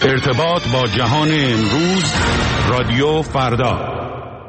ارتباط با جهان امروز، رادیو فردا.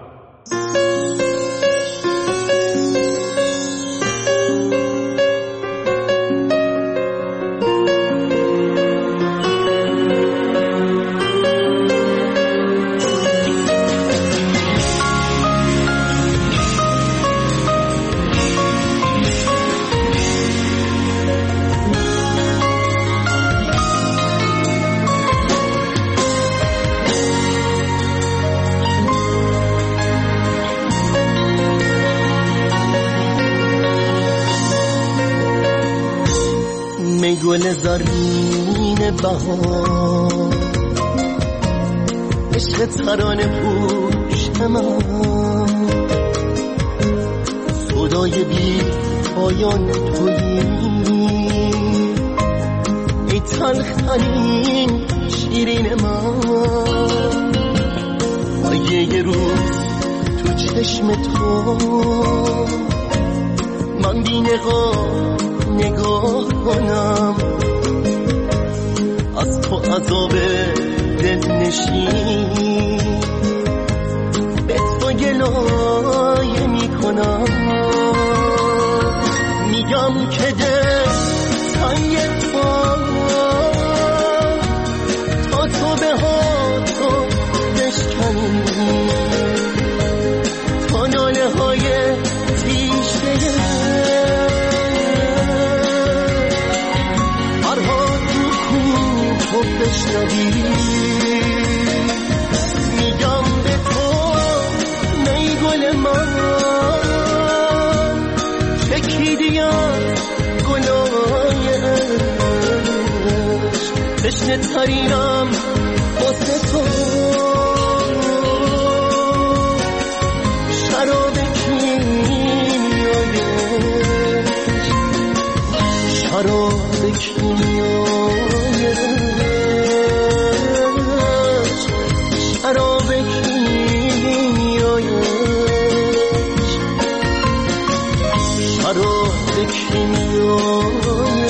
گل زرین بهار، عشق ترانه پوش من، صدای بی پایان تویی، ای تلخترین شیرین من. اگه یه روز تو چشم تو من بی نگاه کنم، از تو عذاب دل نشین به تو گلایه میکنم. میگم که دل تنگ تا تو به ها تو بشکنی، تا ناله های تیشه بشنوی. میگم به تو نی گل من، چکیدی از گلای عشق، تشنه ترینم واسه تو. شراب کیمیای عشق، شراب کیمیای عشق، شراب کیمیای عشق، شراب کیمیای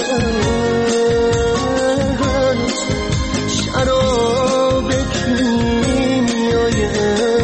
عشق، شراب کیمیای عشق.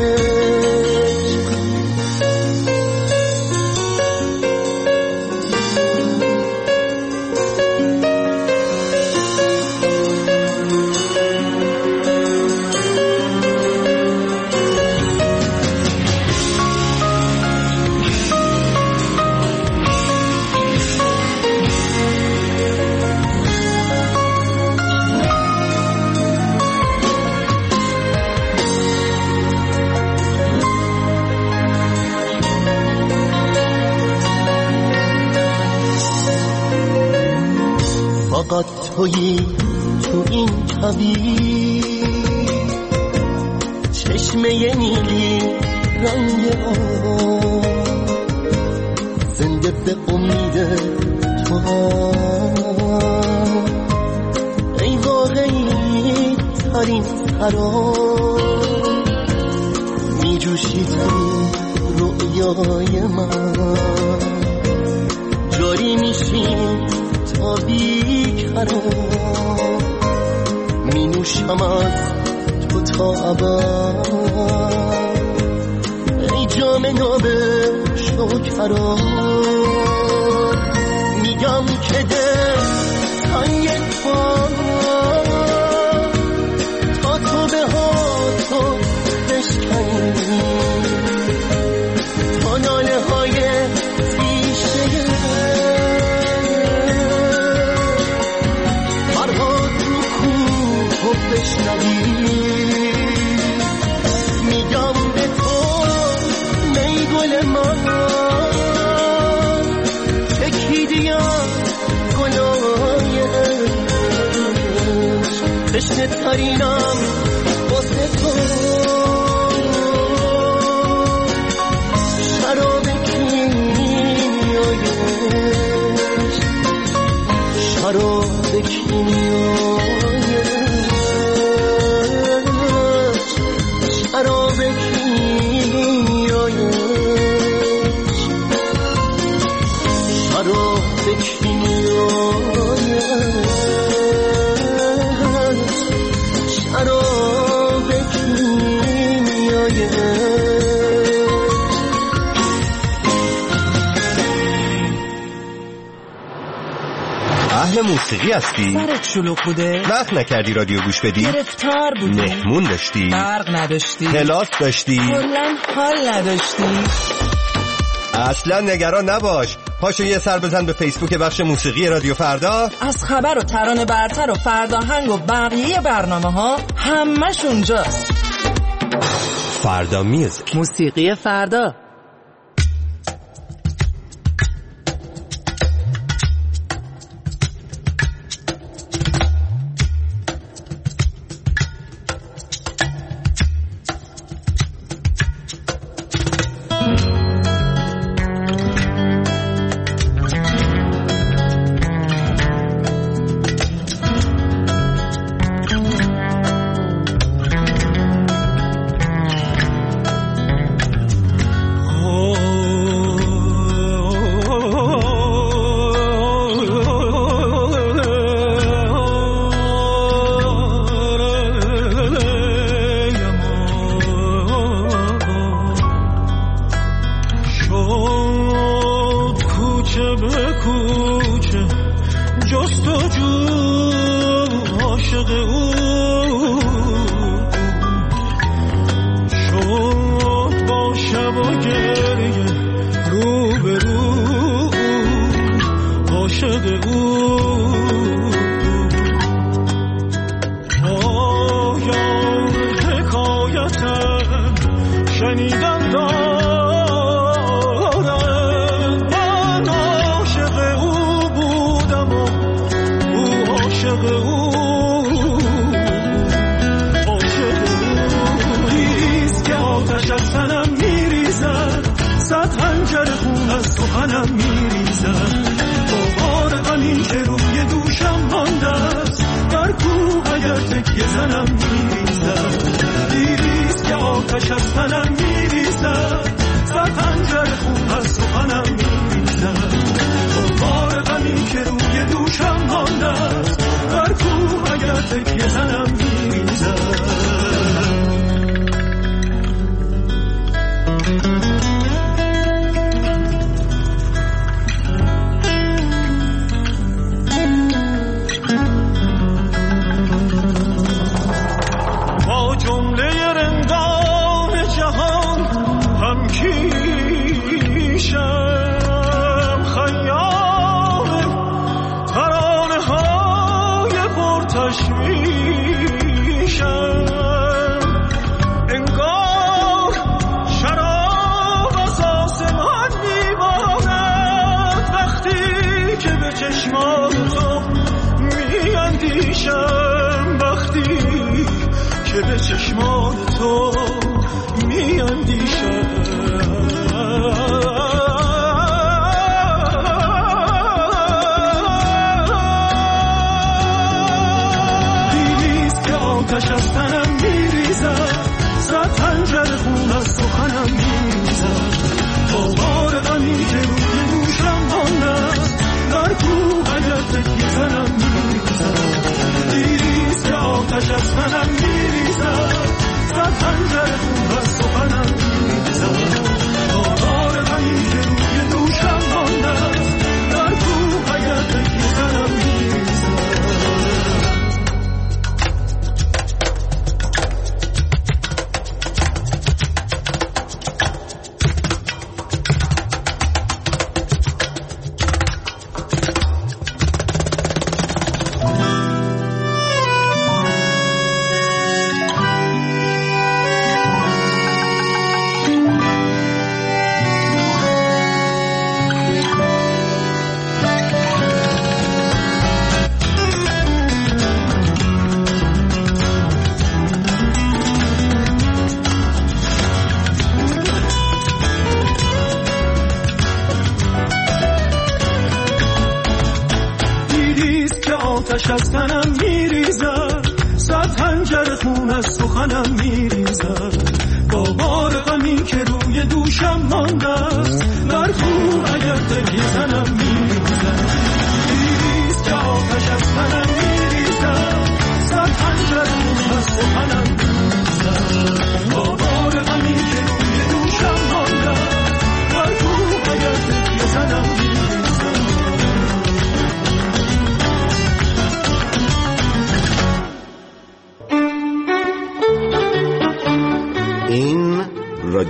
فقط تویی تو این کویر، چشمه نیلی رنگ آب، زنده به امید تو ای واقعی ترین سراب، می جوشی ترین رؤیای من، جاری میشی تا بیکران، می نوشم از تو تا ابد، ای جام ناب شکران. میگم که دل تنگ تا تو به ها تو بشکنی، تا ناله های تیشه بشنوی. میگم به تو نی گل من، چکیدی از گلای عشق، تشنه ترینم واسه تو. شراب کیمیای عشق، شراب کیمیای شراب کیمیای عشق، شراب کیمیای عشق، اهل موسیقی هستی؟ سرت شلوغ بوده؟ وقت نکردی رادیو گوش بدی؟ گرفتار بودی؟ مهمون داشتی؟ برق نداشتی؟ کلاس داشتی؟ کلاً حال نداشتی؟ اصلا نگران نباش، پاشو یه سر بزن به فیسبوک بخش موسیقی رادیو فردا. از خبر و ترانه برتر و فرداهنگ و بقیه برنامه ها همش اونجاست. فردا میوزیک، موسیقی فردا.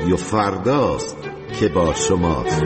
رادیو فرداست که با شماست.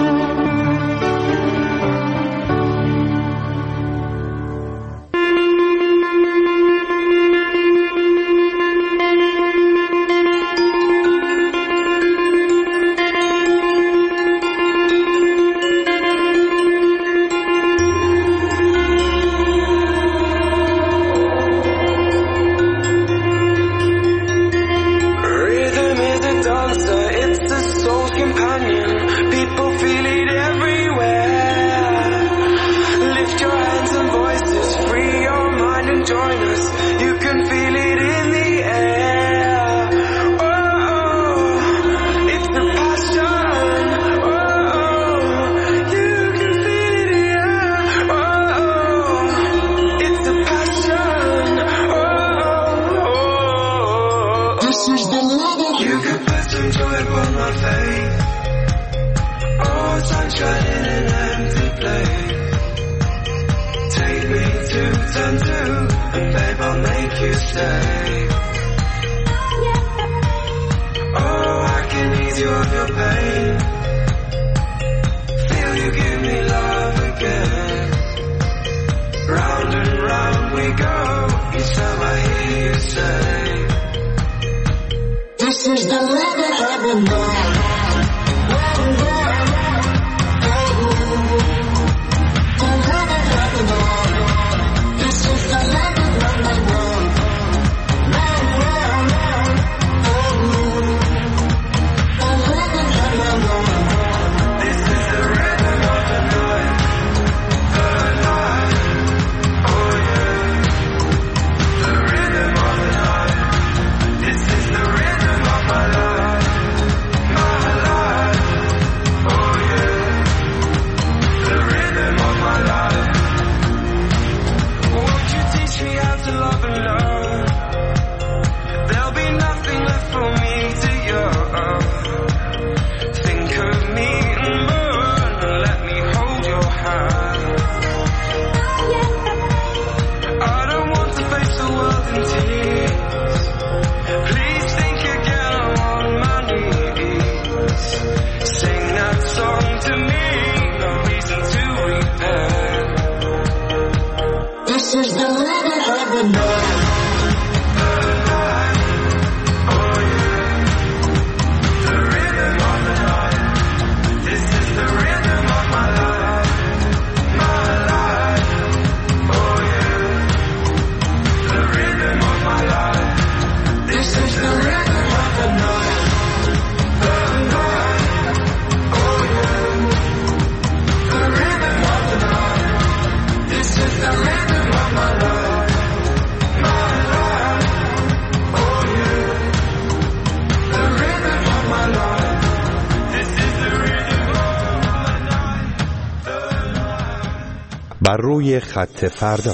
بر روی خط فردا.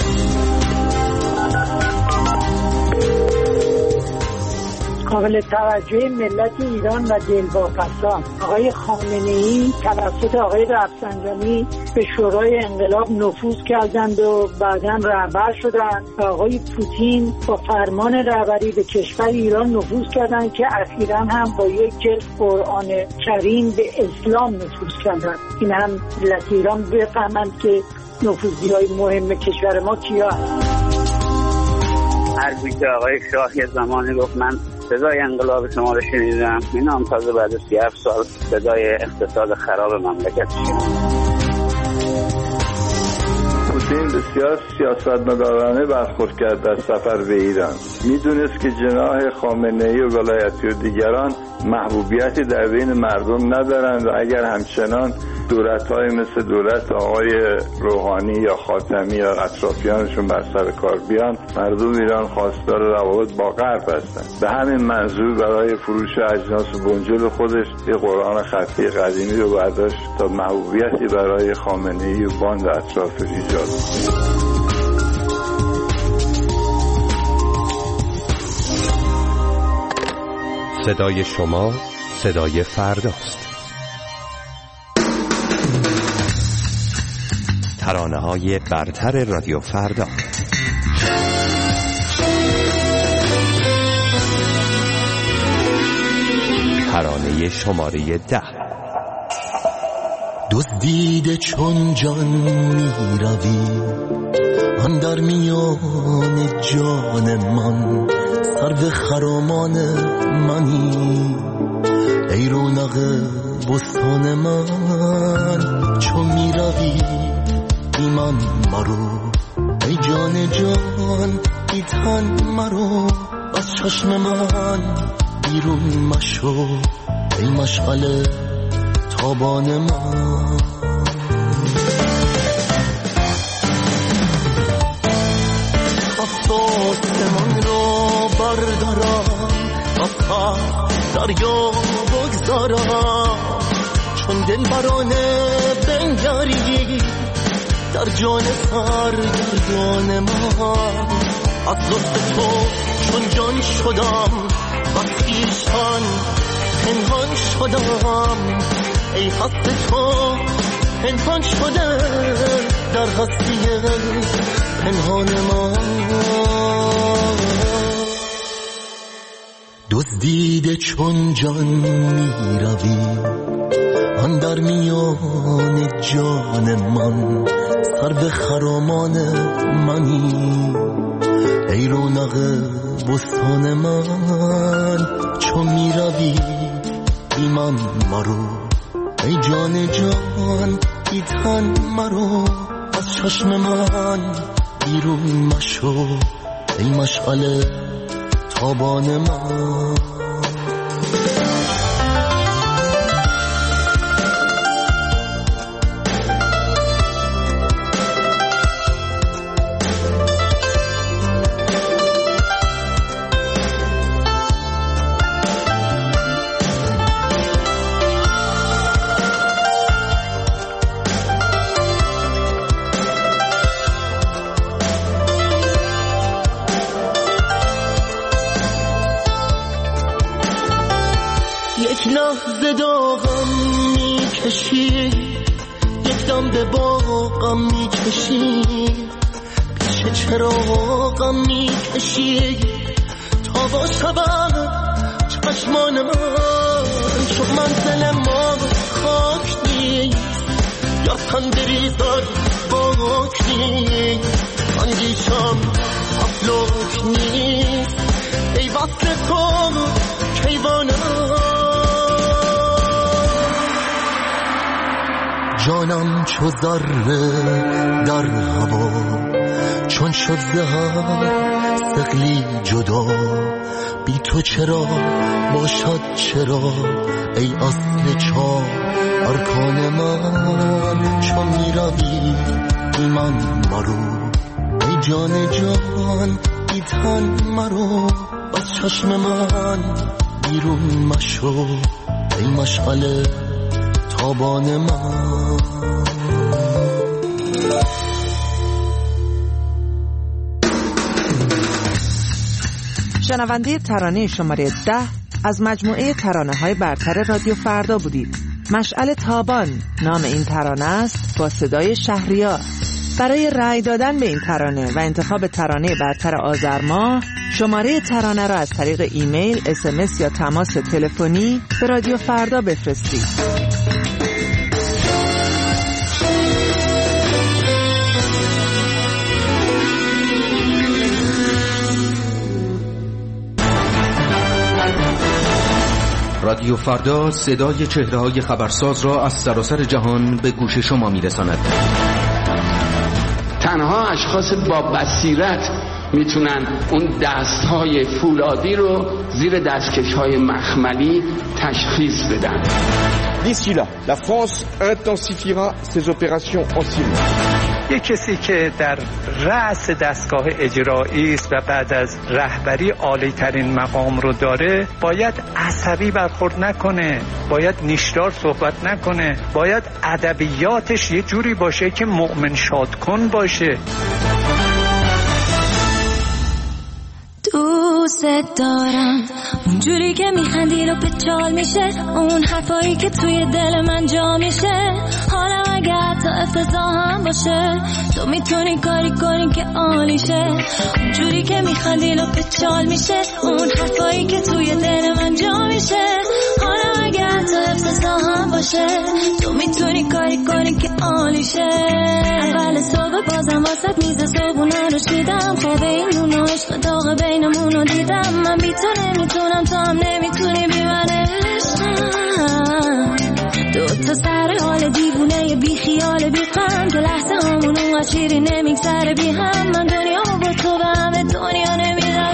قابل توجه ملت ایران و دلواپسان آقای خامنه‌ای توسط آقای رفسنجانی به شورای انقلاب نفوذ کردند و بعداً رهبر شدند و آقای پوتین با فرمان رهبری به کشور ایران نفوذ کردند که اخیراً هم با یک جلد قرآن کریم به اسلام نفوذ کردند. این هم ملت ایران بفهمند که نفوذی‌های مهم کشور ما کیا هستند. هرچی که آقای شاه یه زمانی گفت من صدای انقلاب شما رو شنیدم، این هم تازه بعد از 37 سال صدای اقتصاد خراب مملکت شد. پوتین بسیار سیاستمدارانه برخورد کرد در سفر به ایران. میدونست که جناح خامنه‌ای و ولایتی و دیگران محبوبیتی در بین مردم ندارند و اگر همچنان دولت‌های مثل دولت آقای روحانی یا خاتمی یا اطرافیانشون بر سر کار بیان، مردم ایران خواستار روابط با غرب هستند. به همین منظور برای فروش اجناس بنجل خودش یه قرآن خطی قدیمی رو برداشت تا محبوبیتی برای خامنه‌ای و باند اطرافش ایجاد کنه. صدای شما صدای فرداست. ترانه‌های برتر رادیو فردا. شماره 10. دزدیده چون جان می روی آن در میان جان من، سرو خرامان منی ای رونق بستان من. چون می روی بی من مرو ای جان جان، بی تن مرو از چشم من بیرون مشو ای مشعل تابان من. آسمان رو بردارم و دریا بگذارم، چون دل برانه بنگری در جان سرگردان من. از لطف تو چون جان شدم و خویشتن پنهان شدم، ای هست تو پنهان شده در هستی پنهان من. دزدیده چون جان می روی آن در میان جان من، سرو خرامان منی ای رونق بستان من. چون می روی بی من مرو ای جان جان، بی تن مرو از چشم من بیرون مشو ای مشعل تابان من. یک لحظه داغم میکشی، یک دم به باغم میکشی، پیش چراغم میکشی تا با شبم چشمان من. چون منزل ما خاک نیست یا تن بریزد باک نیست، اندیشم افلاک نیست ای وصل تو کیوانم. جانم چو ذره در هوا، چون شد زهر ثقلی جدا، بی تو چرا باشد چرا ای اصل چار ارکان من. چون می روی بی من مرو ای جان جان، بی تن مرو از چشم من بیرون مشو ای مشعل تابان من. شنونده ترانه شماره 10 از مجموعه ترانه‌های برتر رادیو فردا بودید. مشعل تابان نام این ترانه است با صدای شهریار. برای رأی دادن به این ترانه و انتخاب ترانه برتر آذر ماه، شماره ترانه را از طریق ایمیل، SMS یا تماس تلفنی به رادیو فردا بفرستید. رادیو فردا صدای چهره‌های خبرساز را از سراسر جهان به گوش شما می‌رساند. تنها اشخاص با بصیرت میتونن اون دستهای فولادی رو زیر دستکش‌های مخملی تشخیص بدن. D'ici là, la France intensifiera ses opérations en Syrie. یک کسی که در رأس دستگاه اجرایی است و بعد از رهبری عالی ترین مقام رو داره، باید عصبی برخورد نکنه، باید نیشدار صحبت نکنه، باید ادبیاتش یه جوری باشه که مؤمن شادکن باشه. دوست دارم اونجوری که میخندی رو به چال میشه، اون حرفایی که توی دل من جا میشه. حالا اگر تا افتضاح هم باشه، تو میتونی کاری کنی که عالیشه. اونجوری که میخندی رو به چال میشه، اون حرفایی که توی دل من جا میشه. حالا اگر تو افتضاح هم باشه تو میتونی کاری کنی که عالی شه. اول صبح بازم واسط میز صبحونه رو چیدم، خواب این نون و عشق داغ بینمون رو دیدم. من بی تو نمیتونم، تو هم نمیتونی بی من عشقم. دو تا سر حال دیوونه بی خیال بی غم که لحظه همون اون شیری نمیگذره بی هم. من دنیامو با تو به همه دنیا نمیدم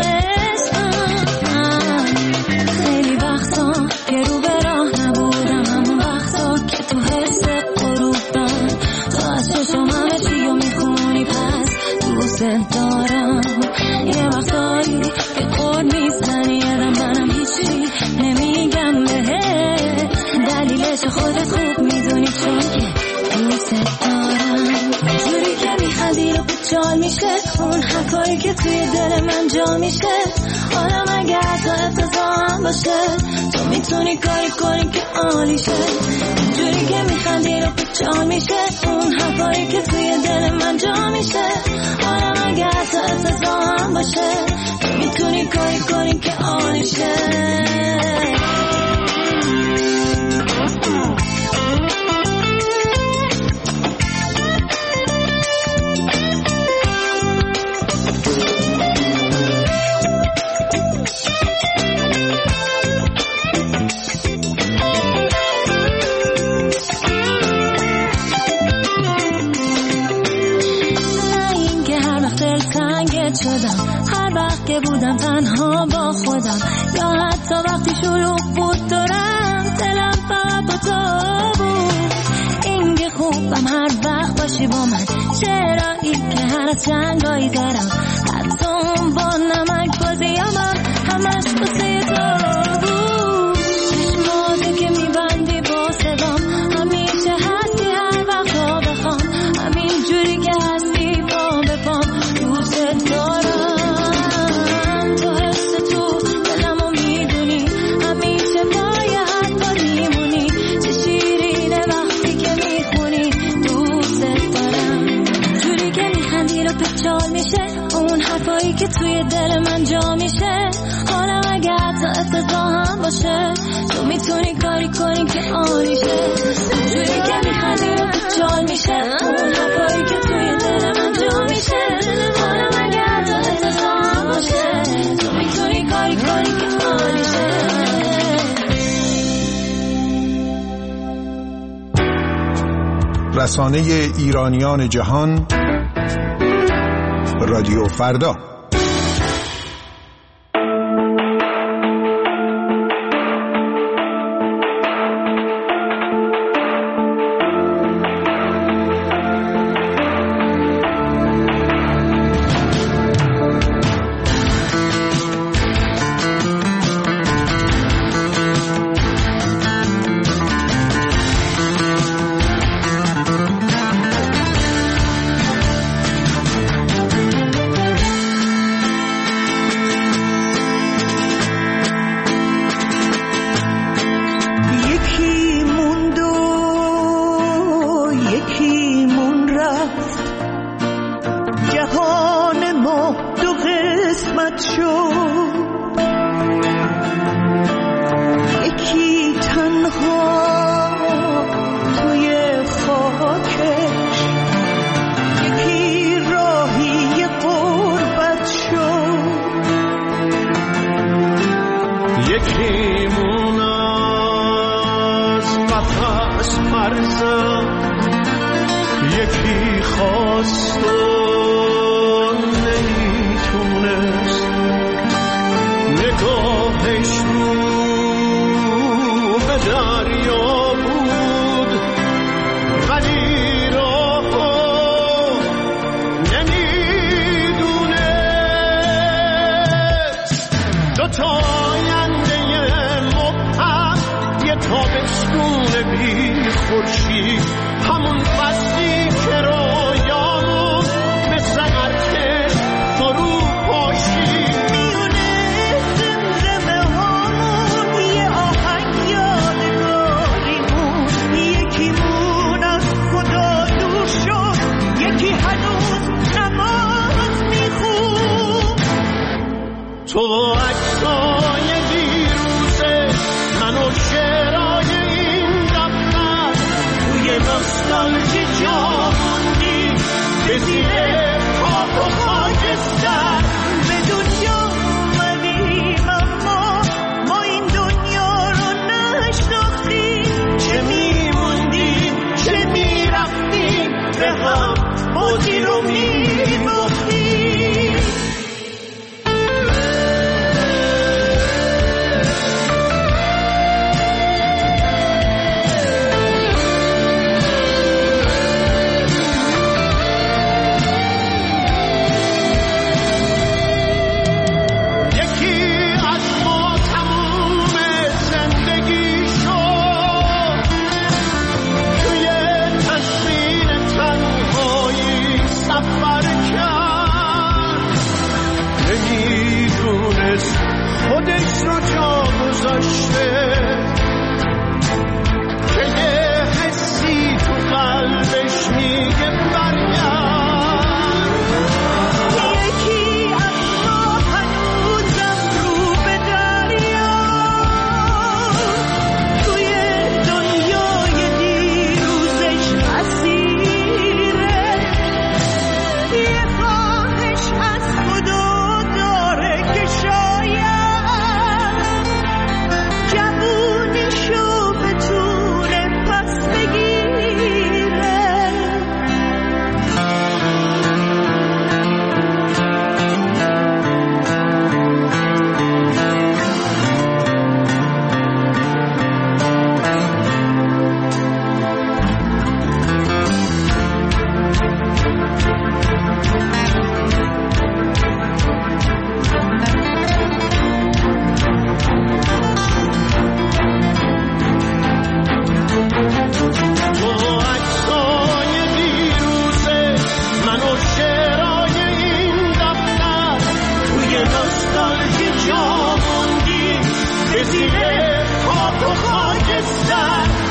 عشقم. خیلی وقتا که رو به راه نبودم، همون وقتا که تو حس غروبم تو از چشم همه چی رو میخونی پس دوست دارم. یه وقتایی که خود میزنی یادم منم هیچی نمیگم بهت، دلیلش خودت خوب میدونی چون که دوست دارم. جوری که میخندی رو بچال میشه اون حرفایی که توی دل من جا میشه. حالم اگر تو افتضاح هم باشه تو میتونی کاری کنی که عالی شه. جوری که میخندی رو بچال میشه اون حرفایی که توی دل من جا میشه. حالم اگر تو افتضاح هم باشه تو میتونی کاری کنی که عالی شه. هر وقت که بودم تنها با خودم یا حتی وقتی شلوغ بود دورم دلم فقط با تو بود. این که خوبم هر وقت باشی با من، چرا این که هر از جنگایی دارم حتی اون با نمک بازیامم همش بسه تو بود. چشماتو که میبندی با صدام همیشه هستی هر وقت ها بخوام، همین جوری که هستی پا به پام دوست دارم. اون حرفایی که توی دل من جا میشه. حالم اگر تو افتضاح هم باشه تو میتونی کاری کنی که عالی شه. جوری که میخندی رو بچال میشه اون حرفایی که توی دل من جا میشه. حالم اگر تو افتضاح هم باشه تو میتونی کاری کنی که عالی شه. رسانه ایرانیان جهان رادیو فردا. تو عکسای دیروزه منو شعرها میدونست خودش رو جا گذاشته، که یه حسی تو قلبش میگه برگرد. یکی از ما هنوزم رو به دریا، توی دنیای دیروزش اسیره. یه خواهش از خدا داره که شاید جوونیشو بتونه پس بگیره. تو عکسای دیروزه من و شعرهای این دفتر، توی نوستالژی جا موندی به زیر خاک و خاکستر.